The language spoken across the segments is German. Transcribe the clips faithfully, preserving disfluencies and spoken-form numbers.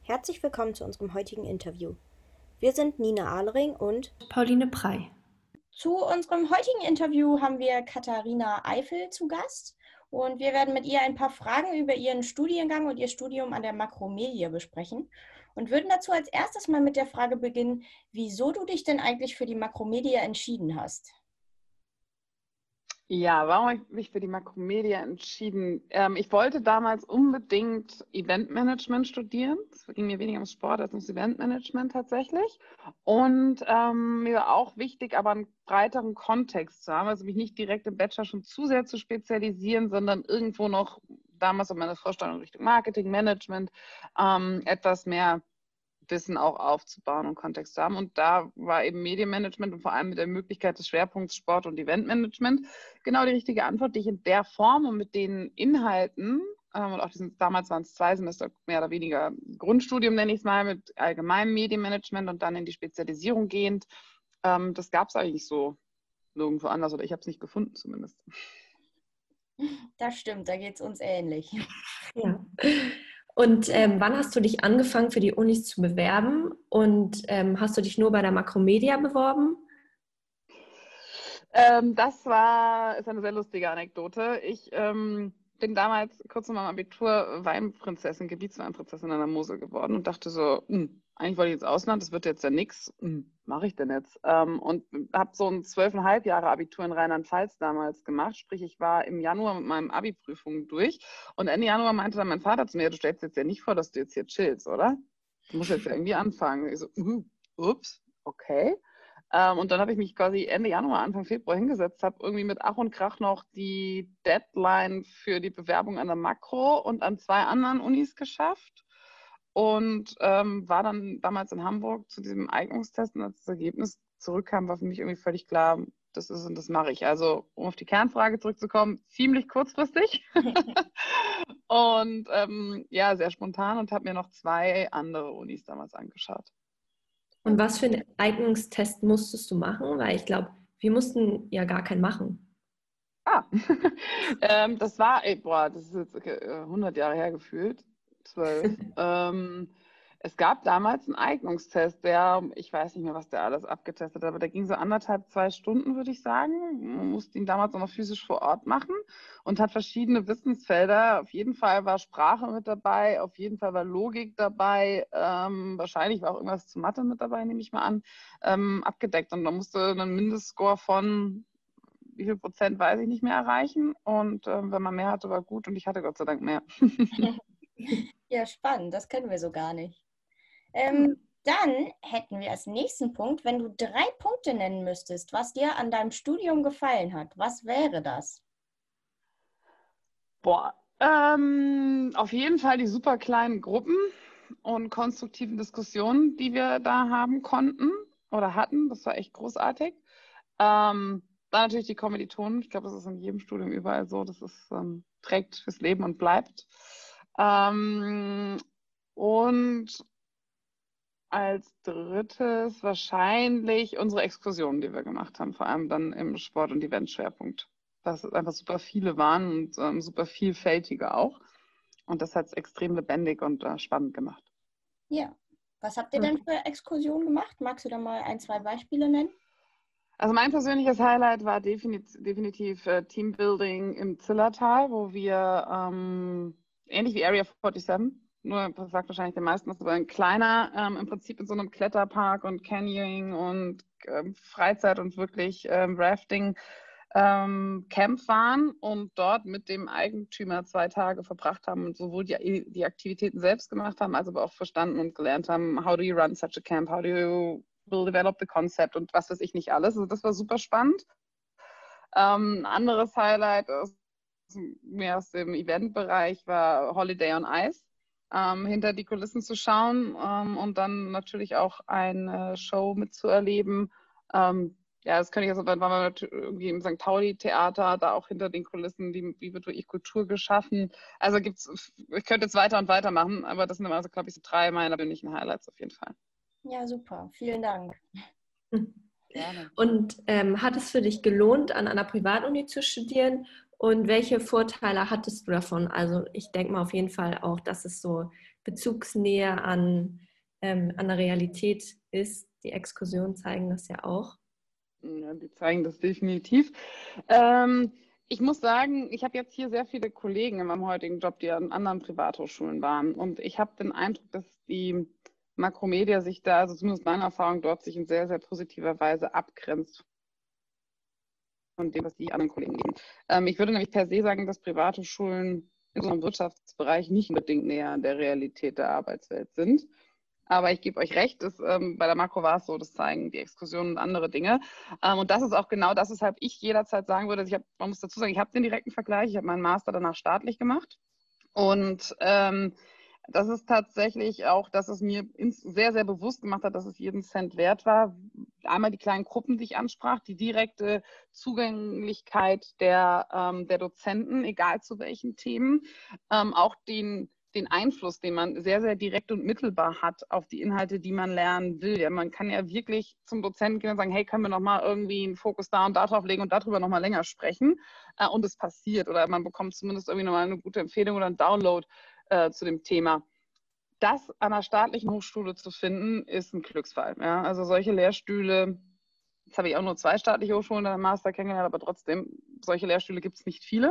Herzlich willkommen zu unserem heutigen Interview. Wir sind Nina Ahlering und Pauline Prey. Zu unserem heutigen Interview haben wir Katharina Eifel zu Gast und wir werden mit ihr ein paar Fragen über ihren Studiengang und ihr Studium an der Makromedia besprechen und würden dazu als erstes mal mit der Frage beginnen, wieso du dich denn eigentlich für die Makromedia entschieden hast. Ja, warum habe ich mich für die Makromedia entschieden? Ähm, ich wollte damals unbedingt Eventmanagement studieren. Es ging mir weniger ums Sport als ums Eventmanagement tatsächlich. Und ähm, mir war auch wichtig, aber einen breiteren Kontext zu haben, also mich nicht direkt im Bachelor schon zu sehr zu spezialisieren, sondern irgendwo noch damals in meiner Vorstellung Richtung Marketing, Management ähm, etwas mehr Wissen auch aufzubauen und Kontext zu haben. Und da war eben Medienmanagement und vor allem mit der Möglichkeit des Schwerpunkts Sport- und Eventmanagement genau die richtige Antwort, die ich in der Form und mit den Inhalten, ähm, und auch diesen, damals waren es zwei Semester mehr oder weniger Grundstudium, nenne ich es mal, mit allgemeinem Medienmanagement und dann in die Spezialisierung gehend. Ähm, das gab es eigentlich so nirgendwo anders oder ich habe es nicht gefunden zumindest. Das stimmt, da geht es uns ähnlich. Ja. Und ähm, wann hast du dich angefangen, für die Unis zu bewerben? Und ähm, hast du dich nur bei der Makromedia beworben? Ähm, das war, ist eine sehr lustige Anekdote. Ich ähm, bin damals kurz nach meinem Abitur Weinprinzessin, Gebietsweinprinzessin an der Mosel geworden und dachte so, hm, eigentlich wollte ich ins Ausland, das wird jetzt ja nichts. Hm, mache ich denn jetzt? Ähm, und habe so ein zwölfeinhalb Jahre Abitur in Rheinland-Pfalz damals gemacht. Sprich, ich war im Januar mit meinem Abi-Prüfungen durch und Ende Januar meinte dann mein Vater zu mir, du stellst jetzt ja nicht vor, dass du jetzt hier chillst, oder? Du musst jetzt ja irgendwie anfangen. Ich so, uh, ups, okay. Ähm, und dann habe ich mich quasi Ende Januar, Anfang Februar hingesetzt, habe irgendwie mit Ach und Krach noch die Deadline für die Bewerbung an der Makro und an zwei anderen Unis geschafft und ähm, war dann damals in Hamburg zu diesem Eignungstest und als das Ergebnis zurückkam, war für mich irgendwie völlig klar, das ist und das mache ich. Also um auf die Kernfrage zurückzukommen, ziemlich kurzfristig und ähm, ja, sehr spontan und habe mir noch zwei andere Unis damals angeschaut. Und was für einen Eignungstest musstest du machen? Weil ich glaube, wir mussten ja gar keinen machen. Ah, ähm, das war, ey, boah, das ist jetzt äh, hundert Jahre her gefühlt, zwölf. Ähm, es gab damals einen Eignungstest, der, ich weiß nicht mehr, was der alles abgetestet hat, aber der ging so anderthalb, zwei Stunden, würde ich sagen. Man musste ihn damals auch noch physisch vor Ort machen und hat verschiedene Wissensfelder. Auf jeden Fall war Sprache mit dabei, auf jeden Fall war Logik dabei, ähm, wahrscheinlich war auch irgendwas zu Mathe mit dabei, nehme ich mal an, ähm, abgedeckt. Und man musste einen Mindestscore von wie viel Prozent weiß ich nicht mehr erreichen. Und ähm, wenn man mehr hatte, war gut. Und ich hatte Gott sei Dank mehr. Ja, spannend, das kennen wir so gar nicht. Genau. Ähm, dann hätten wir als nächsten Punkt, wenn du drei Punkte nennen müsstest, was dir an deinem Studium gefallen hat, was wäre das? Boah, ähm, auf jeden Fall die super kleinen Gruppen und konstruktiven Diskussionen, die wir da haben konnten oder hatten. Das war echt großartig. Ähm, dann natürlich die Kommilitonen. Ich glaube, das ist in jedem Studium überall so. Das ist, ähm, trägt fürs Leben und bleibt. Ähm, und als drittes wahrscheinlich unsere Exkursionen, die wir gemacht haben, vor allem dann im Sport- und Eventschwerpunkt. Dass es einfach super viele waren und ähm, super vielfältige auch. Und das hat es extrem lebendig und äh, spannend gemacht. Ja. Was habt ihr denn für Exkursionen gemacht? Magst du da mal ein, zwei Beispiele nennen? Also mein persönliches Highlight war definitiv, definitiv äh, Teambuilding im Zillertal, wo wir ähm, ähnlich wie Area siebenundvierzig, nur das sagt wahrscheinlich den meisten, das war ein kleiner, ähm, im Prinzip in so einem Kletterpark und Canyoning und ähm, Freizeit und wirklich ähm, Rafting ähm, Camp waren und dort mit dem Eigentümer zwei Tage verbracht haben und sowohl die, die Aktivitäten selbst gemacht haben, als aber auch verstanden und gelernt haben, how do you run such a camp, how do you will develop the concept und was weiß ich nicht alles. Also das war super spannend. Ähm, ein anderes Highlight ist mehr aus dem Eventbereich war Holiday on Ice. Ähm, hinter die Kulissen zu schauen ähm, und dann natürlich auch eine Show mitzuerleben. Ähm, ja, das könnte ich also, dann waren wir irgendwie im Sankt Pauli-Theater, da auch hinter den Kulissen, wie, wie wird wirklich Kultur geschaffen. Also gibt's, ich könnte jetzt weiter und weiter machen, aber das sind also, glaube ich, so drei meiner persönlichen Highlights auf jeden Fall. Ja, super. Vielen Dank. Gerne. Und ähm, hat es für dich gelohnt, an einer Privatuni zu studieren? Und welche Vorteile hattest du davon? Also ich denke mal auf jeden Fall auch, dass es so Bezugsnähe an, ähm, an der Realität ist. Die Exkursionen zeigen das ja auch. Ja, die zeigen das definitiv. Ähm, ich muss sagen, ich habe jetzt hier sehr viele Kollegen in meinem heutigen Job, die an anderen Privathochschulen waren. Und ich habe den Eindruck, dass die Makromedia sich da, also zumindest meine Erfahrung dort, sich in sehr, sehr positiver Weise abgrenzt von dem, was die anderen Kollegen geben. Ähm, ich würde nämlich per se sagen, dass Privathochschulen in so einem Wirtschaftsbereich nicht unbedingt näher an der Realität der Arbeitswelt sind. Aber ich gebe euch recht, dass, ähm, bei der Makro war es so, das zeigen die Exkursionen und andere Dinge. Ähm, und das ist auch genau das, weshalb ich jederzeit sagen würde, ich hab, man muss dazu sagen, ich habe den direkten Vergleich, ich habe meinen Master danach staatlich gemacht. Und ähm, das ist tatsächlich auch, dass es mir sehr, sehr bewusst gemacht hat, dass es jeden Cent wert war. Einmal die kleinen Gruppen, die ich ansprach, die direkte Zugänglichkeit der, ähm, der Dozenten, egal zu welchen Themen, ähm, auch den den Einfluss, den man sehr, sehr direkt und mittelbar hat auf die Inhalte, die man lernen will. Ja, man kann ja wirklich zum Dozenten gehen und sagen, hey, können wir nochmal irgendwie einen Fokus da und da drauf legen und darüber nochmal länger sprechen? Äh, und es passiert. Oder man bekommt zumindest irgendwie nochmal eine gute Empfehlung oder einen Download äh, zu dem Thema. Das an einer staatlichen Hochschule zu finden, ist ein Glücksfall. Ja? Also solche Lehrstühle, jetzt habe ich auch nur zwei staatliche Hochschulen in der Master kennengelernt, aber trotzdem, solche Lehrstühle gibt es nicht viele.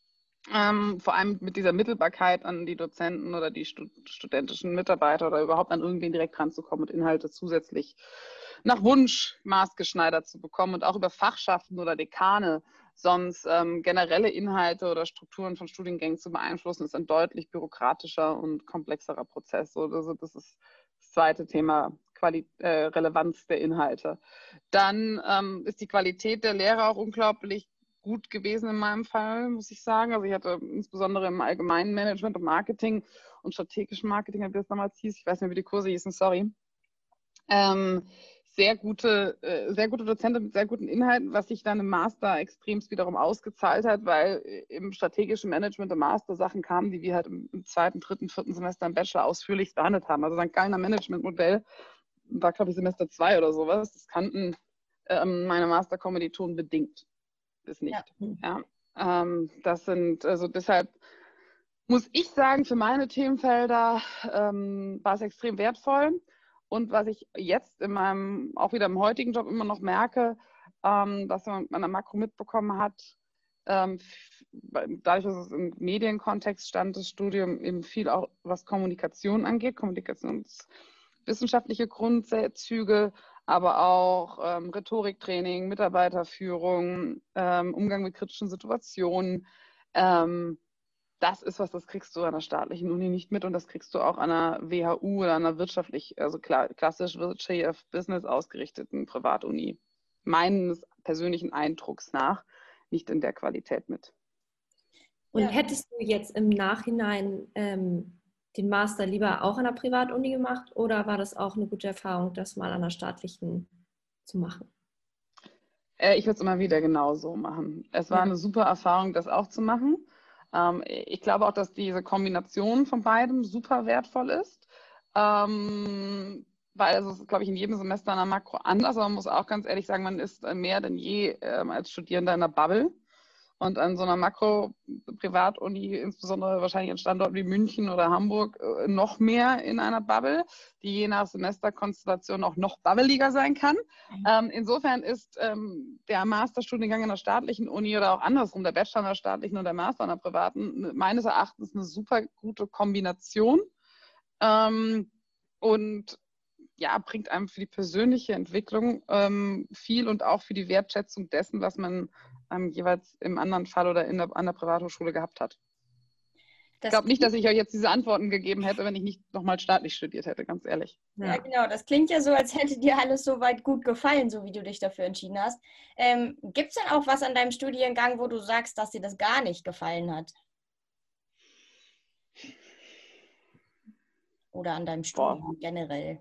Ähm, vor allem mit dieser Mittelbarkeit an die Dozenten oder die stud studentischen Mitarbeiter oder überhaupt an irgendwen direkt ranzukommen und Inhalte zusätzlich nach Wunsch maßgeschneidert zu bekommen und auch über Fachschaften oder Dekane sonst ähm, generelle Inhalte oder Strukturen von Studiengängen zu beeinflussen, ist ein deutlich bürokratischer und komplexerer Prozess. So, also das ist das zweite Thema, Quali äh, Relevanz der Inhalte. Dann ähm, ist die Qualität der Lehre auch unglaublich gut gewesen in meinem Fall, muss ich sagen. Also ich hatte insbesondere im allgemeinen Management und Marketing und strategischen Marketing, wie das damals hieß, ich weiß nicht, wie die Kurse hießen, sorry, ähm, sehr gute, äh, sehr gute Dozenten mit sehr guten Inhalten, was sich dann im Master extremst wiederum ausgezahlt hat, weil im strategischen Management im Master Sachen kamen, die wir halt im, im zweiten, dritten, vierten Semester im Bachelor ausführlich behandelt haben. Also Sankt Gallner Managementmodell war, glaube ich, Semester zwei oder sowas. Das kannten ähm, meine Master-Kommilitonen bedingt. Bis nicht. Ja. Ja. Ähm, das sind, also deshalb muss ich sagen, für meine Themenfelder ähm, war es extrem wertvoll. Und was ich jetzt in meinem, auch wieder im heutigen Job immer noch merke, ähm, dass man an der Makro mitbekommen hat, ähm, dadurch, dass es im Medienkontext stand, das Studium eben viel auch, was Kommunikation angeht, kommunikationswissenschaftliche Grundzüge, aber auch ähm, Rhetoriktraining, Mitarbeiterführung, ähm, Umgang mit kritischen Situationen. Ähm, das ist was, das kriegst du an der staatlichen Uni nicht mit und das kriegst du auch an einer W H U oder an einer wirtschaftlich, also klar, klassisch wirtschaftlich auf Business ausgerichteten Privatuni. Meines persönlichen Eindrucks nach nicht in der Qualität mit. Und ja. Hättest du jetzt im Nachhinein ähm, den Master lieber auch an der Privatuni gemacht oder war das auch eine gute Erfahrung, das mal an der staatlichen zu machen? Äh, ich würde es immer wieder genauso machen. Es war ja. eine super Erfahrung, das auch zu machen. Ähm, ich glaube auch, dass diese Kombination von beidem super wertvoll ist, ähm, weil es ist, glaube ich, in jedem Semester an der Makro anders, aber man muss auch ganz ehrlich sagen, man ist mehr denn je ähm, als Studierender in der Bubble. Und an so einer Makro-Privatuni, insbesondere wahrscheinlich in Standorten wie München oder Hamburg, noch mehr in einer Bubble, die je nach Semesterkonstellation auch noch bubbeliger sein kann. Mhm. Ähm, insofern ist ähm, der Masterstudiengang in der staatlichen Uni oder auch andersrum, der Bachelor in der staatlichen und der Master in der privaten, meines Erachtens eine super gute Kombination. Ähm, und ja, bringt einem für die persönliche Entwicklung ähm, viel und auch für die Wertschätzung dessen, was man ähm, jeweils im anderen Fall oder in der, an der Privathochschule gehabt hat. Das ich glaube nicht, dass ich euch jetzt diese Antworten gegeben hätte, wenn ich nicht nochmal staatlich studiert hätte, ganz ehrlich. Ja, genau. Das klingt ja so, als hätte dir alles soweit gut gefallen, so wie du dich dafür entschieden hast. Ähm, gibt es denn auch was an deinem Studiengang, wo du sagst, dass dir das gar nicht gefallen hat? Oder an deinem Studium Boah. generell?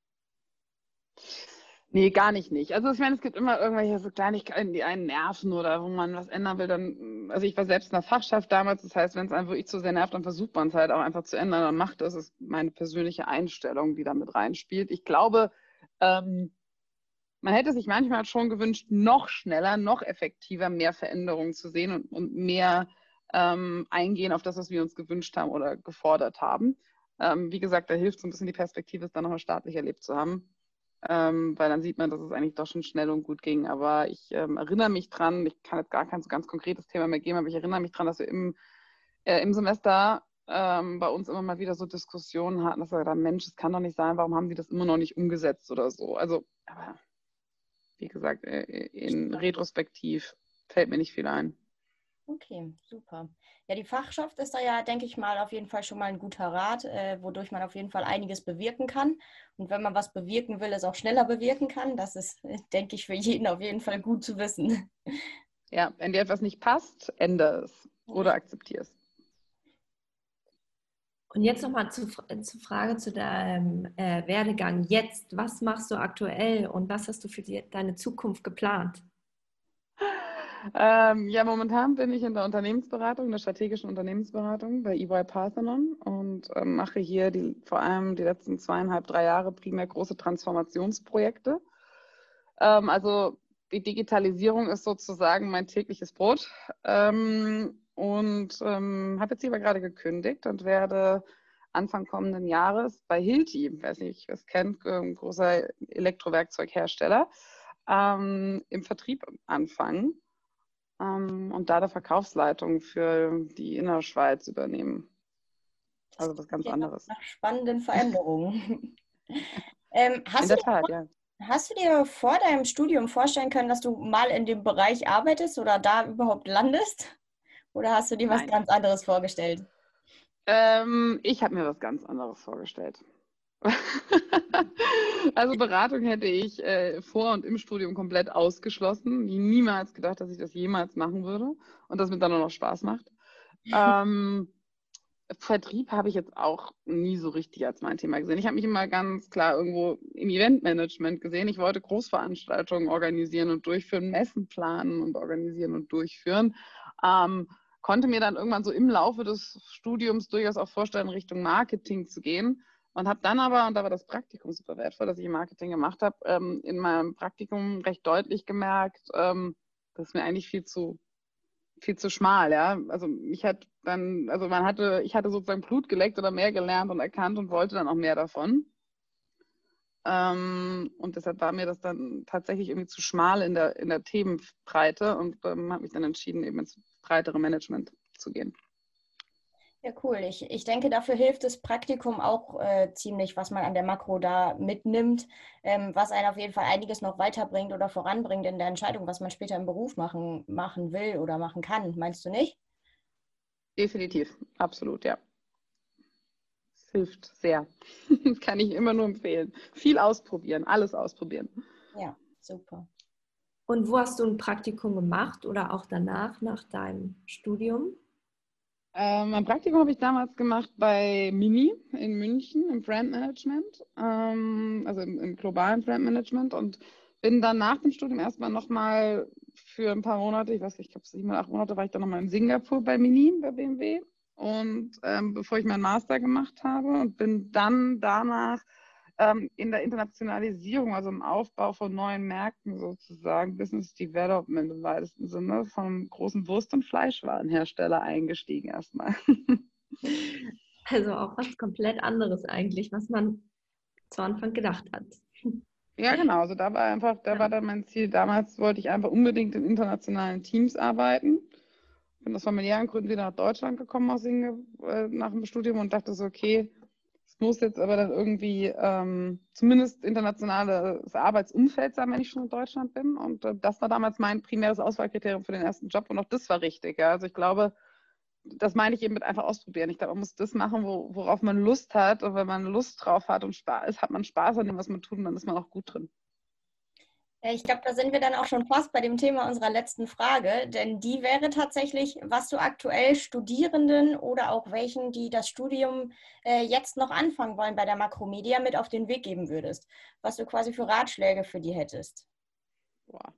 Nee, gar nicht nicht. Also ich meine, es gibt immer irgendwelche so Kleinigkeiten, die einen nerven oder wo man was ändern will. Dann, also ich war selbst in der Fachschaft damals, das heißt, wenn es einen wirklich zu sehr nervt, dann versucht man es halt auch einfach zu ändern. Dann macht das. Das ist meine persönliche Einstellung, die da mit reinspielt. Ich glaube, ähm, man hätte sich manchmal schon gewünscht, noch schneller, noch effektiver mehr Veränderungen zu sehen und, und mehr ähm, eingehen auf das, was wir uns gewünscht haben oder gefordert haben. Ähm, wie gesagt, da hilft so ein bisschen die Perspektive, es dann nochmal staatlich erlebt zu haben. Ähm, weil dann sieht man, dass es eigentlich doch schon schnell und gut ging. Aber ich ähm, erinnere mich dran, ich kann jetzt gar kein so ganz konkretes Thema mehr geben, aber ich erinnere mich dran, dass wir im, äh, im Semester ähm, bei uns immer mal wieder so Diskussionen hatten, dass wir gedacht, Mensch, das kann doch nicht sein, warum haben die das immer noch nicht umgesetzt oder so. Also, aber wie gesagt, äh, in retrospektiv fällt mir nicht viel ein. Okay, super. Ja, die Fachschaft ist da ja, denke ich mal, auf jeden Fall schon mal ein guter Rat, äh, wodurch man auf jeden Fall einiges bewirken kann. Und wenn man was bewirken will, es auch schneller bewirken kann. Das ist, denke ich, für jeden auf jeden Fall gut zu wissen. Ja, wenn dir etwas nicht passt, ändere es oder akzeptiere es. Und jetzt nochmal zur, zur Frage zu deinem äh, Werdegang. Jetzt, was machst du aktuell und was hast du für die, deine Zukunft geplant? Ähm, ja, momentan bin ich in der Unternehmensberatung, der strategischen Unternehmensberatung bei E Y Parthenon und ähm, mache hier die, vor allem die letzten zweieinhalb, drei Jahre primär große Transformationsprojekte. Ähm, also die Digitalisierung ist sozusagen mein tägliches Brot ähm, und ähm, habe jetzt aber gerade gekündigt und werde Anfang kommenden Jahres bei Hilti, ich weiß nicht, wer es kennt, ein großer Elektrowerkzeughersteller, ähm, im Vertrieb anfangen. Um, und da der Verkaufsleitung für die Innerschweiz übernehmen. Das Also was ganz klingt anderes. nach spannenden Veränderungen. ähm, hast in du der Tat, dir, ja. Hast du dir vor deinem Studium vorstellen können, dass du mal in dem Bereich arbeitest oder da überhaupt landest? Oder hast du dir was Nein. ganz anderes vorgestellt? Ähm, ich habe mir was ganz anderes vorgestellt. Also Beratung hätte ich äh, vor und im Studium komplett ausgeschlossen. Niemals gedacht, dass ich das jemals machen würde und das mir dann auch noch Spaß macht. Ähm, Vertrieb habe ich jetzt auch nie so richtig als mein Thema gesehen. Ich habe mich immer ganz klar irgendwo im Eventmanagement gesehen. Ich wollte Großveranstaltungen organisieren und durchführen, Messen planen und organisieren und durchführen. Ähm, konnte mir dann irgendwann so im Laufe des Studiums durchaus auch vorstellen, Richtung Marketing zu gehen. Und habe dann aber, und da war das Praktikum super wertvoll, dass ich Marketing gemacht habe, ähm, in meinem Praktikum recht deutlich gemerkt, ähm, das ist mir eigentlich viel zu viel zu schmal, ja. Also mich hat dann, also man hatte, ich hatte sozusagen Blut geleckt oder mehr gelernt und erkannt und wollte dann auch mehr davon. Ähm, und deshalb war mir das dann tatsächlich irgendwie zu schmal in der, in der Themenbreite und ähm, habe mich dann entschieden, eben ins breitere Management zu gehen. Ja, cool. Ich, ich denke, dafür hilft das Praktikum auch äh, ziemlich, was man an der Makro da mitnimmt, ähm, was einen auf jeden Fall einiges noch weiterbringt oder voranbringt in der Entscheidung, was man später im Beruf machen, machen will oder machen kann. Meinst du nicht? Definitiv, absolut, ja. Es hilft sehr. Kann ich immer nur empfehlen. Viel ausprobieren, alles ausprobieren. Ja, super. Und wo hast du ein Praktikum gemacht oder auch danach, nach deinem Studium? Ähm, mein Praktikum habe ich damals gemacht bei Mini in München im Brandmanagement, ähm, also im, im globalen Brandmanagement und bin dann nach dem Studium erstmal nochmal für ein paar Monate, ich weiß nicht, ich glaube sieben oder acht Monate war ich dann nochmal in Singapur bei Mini, bei B M W und ähm, bevor ich meinen Master gemacht habe und bin dann danach ähm, in der Internationalisierung, also im Aufbau von neuen Märkten sozusagen, Business Development im weitesten Sinne, vom großen Wurst- und Fleischwarenhersteller eingestiegen erstmal. Also auch was komplett anderes eigentlich, was man zu Anfang gedacht hat. Ja, genau. Also da war einfach, da war dann mein Ziel. Damals wollte ich einfach unbedingt in internationalen Teams arbeiten. Bin aus familiären Gründen wieder nach Deutschland gekommen aus Singapur, äh, nach dem Studium und dachte so, okay, es muss jetzt aber dann irgendwie ähm, zumindest internationales Arbeitsumfeld sein, wenn ich schon in Deutschland bin. Und äh, das war damals mein primäres Auswahlkriterium für den ersten Job und auch das war richtig. Ja. Also ich glaube, das meine ich eben mit einfach ausprobieren. Ich glaube, man muss das machen, wo, worauf man Lust hat. Und wenn man Lust drauf hat und Spaß, hat man Spaß an dem, was man tut, und dann ist man auch gut drin. Ich glaube, da sind wir dann auch schon fast bei dem Thema unserer letzten Frage, denn die wäre tatsächlich, was du aktuell Studierenden oder auch welchen, die das Studium äh, jetzt noch anfangen wollen bei der Makromedia, mit auf den Weg geben würdest, was du quasi für Ratschläge für die hättest. Boah.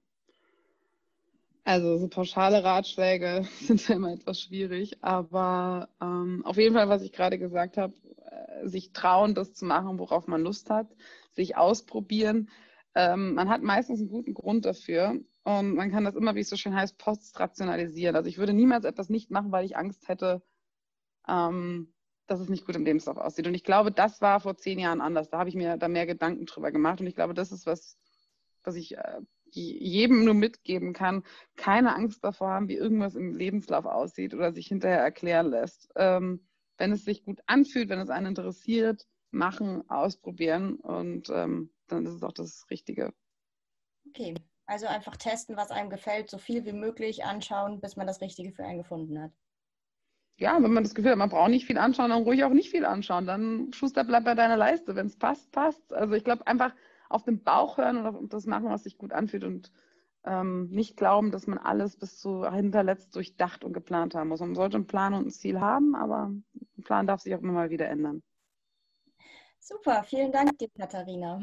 Also so pauschale Ratschläge sind ja immer etwas schwierig, aber ähm, auf jeden Fall, was ich gerade gesagt habe, äh, sich trauen, das zu machen, worauf man Lust hat, sich ausprobieren. Ähm, man hat meistens einen guten Grund dafür und man kann das immer, wie es so schön heißt, postrationalisieren. Also ich würde niemals etwas nicht machen, weil ich Angst hätte, ähm, dass es nicht gut im Lebenslauf aussieht. Und ich glaube, das war vor zehn Jahren anders. Da habe ich mir da mehr Gedanken drüber gemacht. Und ich glaube, das ist was, was ich äh, jedem nur mitgeben kann. Keine Angst davor haben, wie irgendwas im Lebenslauf aussieht oder sich hinterher erklären lässt. Ähm, wenn es sich gut anfühlt, wenn es einen interessiert, machen, ausprobieren und ähm, dann ist es auch das Richtige. Okay, also einfach testen, was einem gefällt, so viel wie möglich anschauen, bis man das Richtige für einen gefunden hat. Ja, wenn man das Gefühl hat, man braucht nicht viel anschauen, dann ruhig auch nicht viel anschauen. Dann Schuster, bleib bei deiner Leiste. Wenn es passt, passt. Also ich glaube, einfach auf den Bauch hören und auf das machen, was sich gut anfühlt und ähm, nicht glauben, dass man alles bis zu hinterletzt durchdacht und geplant haben muss. Man sollte einen Plan und ein Ziel haben, aber ein Plan darf sich auch immer mal wieder ändern. Super, vielen Dank dir, Katharina.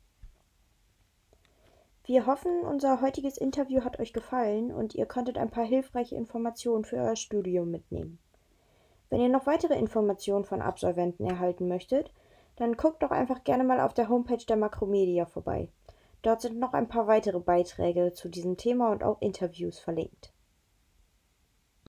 Wir hoffen, unser heutiges Interview hat euch gefallen und ihr konntet ein paar hilfreiche Informationen für euer Studium mitnehmen. Wenn ihr noch weitere Informationen von Absolventen erhalten möchtet, dann guckt doch einfach gerne mal auf der Homepage der Makromedia vorbei. Dort sind noch ein paar weitere Beiträge zu diesem Thema und auch Interviews verlinkt.